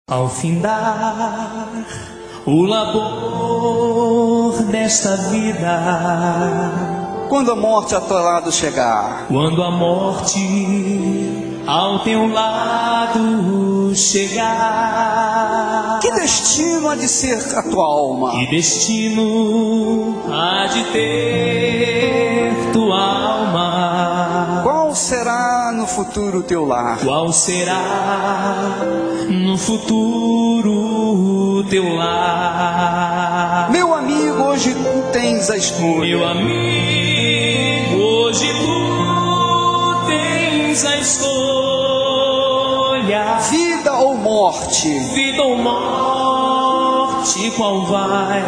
Ao findar o labor desta vida, quando a morte a teu lado chegar, quando a morte ao teu lado chegar, que destino há de ser a tua alma? que destino há de ter tua alma? Qual será no futuro teu lar? Qual será no futuro teu lar? Meu amigo, hoje tu tens a escolha. Meu amigo, hoje tu tens a escolha. Vida ou morte? Vida ou morte, qual vai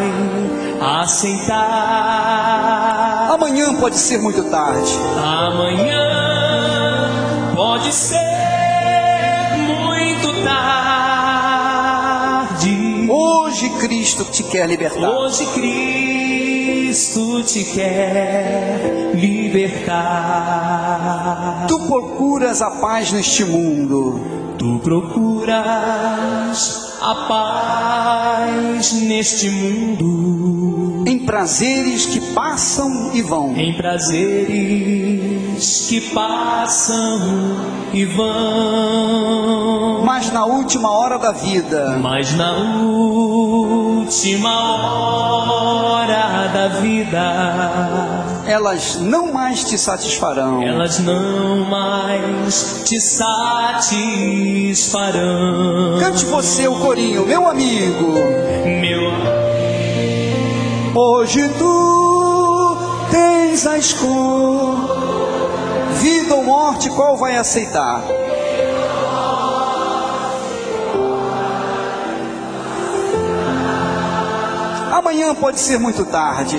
aceitar? Amanhã pode ser muito tarde. Amanhã pode ser muito tarde. Hoje Cristo te quer libertar. Hoje Cristo te quer libertar. Tu procuras a paz neste mundo. Tu procuras a paz neste mundo, Em prazeres que passam e vão. em prazeres que passam e vão. Mas na última hora da vida, Mas na última hora da vida, elas não mais te satisfarão. elas não mais te satisfarão. Cante você o corinho, meu amigo. Meu Hoje tu tens a escolha. Vida ou morte, qual vai aceitar? Amanhã pode ser muito tarde.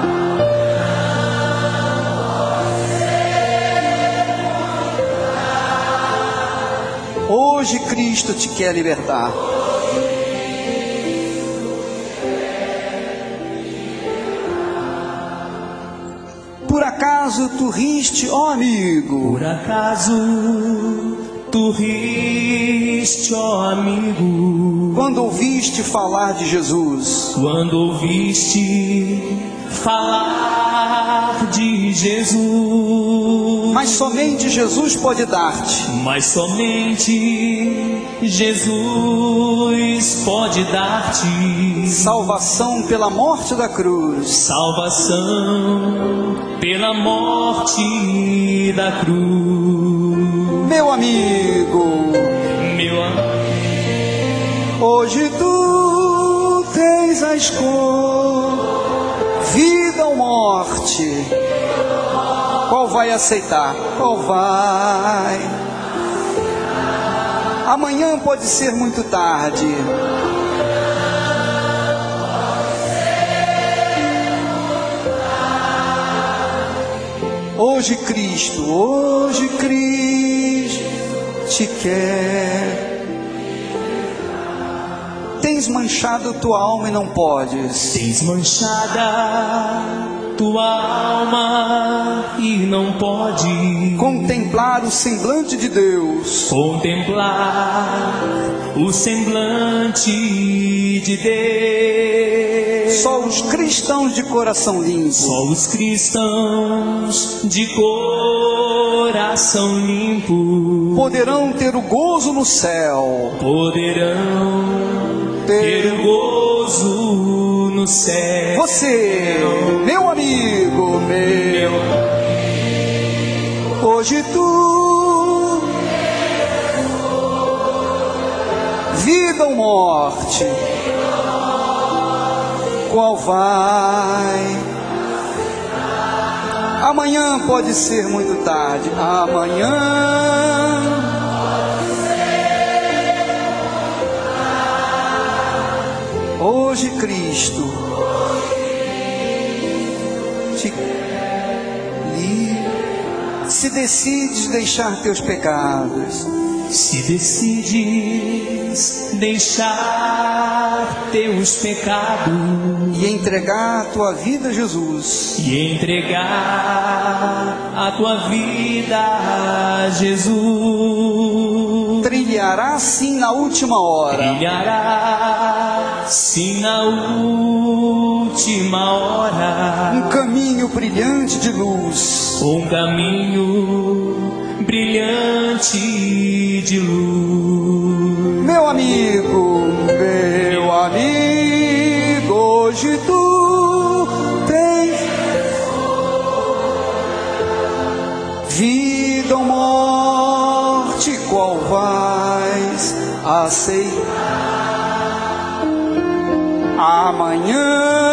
Hoje Cristo te quer libertar. Por acaso tu riste, ó amigo? Por acaso tu riste, ó amigo, Quando ouviste falar de Jesus? quando ouviste falar de Jesus? Mas somente Jesus pode dar-te Mas somente Jesus pode dar-te salvação pela morte da cruz. salvação pela morte da cruz. Meu amigo, Meu amigo, hoje tu tens a escolha. Vida ou morte, qual vai aceitar? Qual vai? Amanhã pode ser muito tarde. Hoje Cristo te quer. Tens manchado tua alma e não podes. tens manchada tua alma e não pode Contemplar o semblante de Deus. contemplar o semblante de Deus. Só os cristãos de coração limpo Só os cristãos de coração limpo poderão ter o gozo no céu. poderão ter o gozo no céu. Você, meu amigo, meu, hoje tu, vida ou morte, qual vai? Amanhã pode ser muito tarde. Amanhã hoje Cristo te se decides deixar teus pecados, Se decides deixar teus pecados e entregar tua vida a Jesus, e entregar a tua vida a Jesus, brilhará sim na última hora. Brilhará sim na última hora. Um caminho brilhante de luz. Um caminho brilhante de luz. Meu amigo, hoje tu tens vida ou morte, qual vais aceitar? Amanhã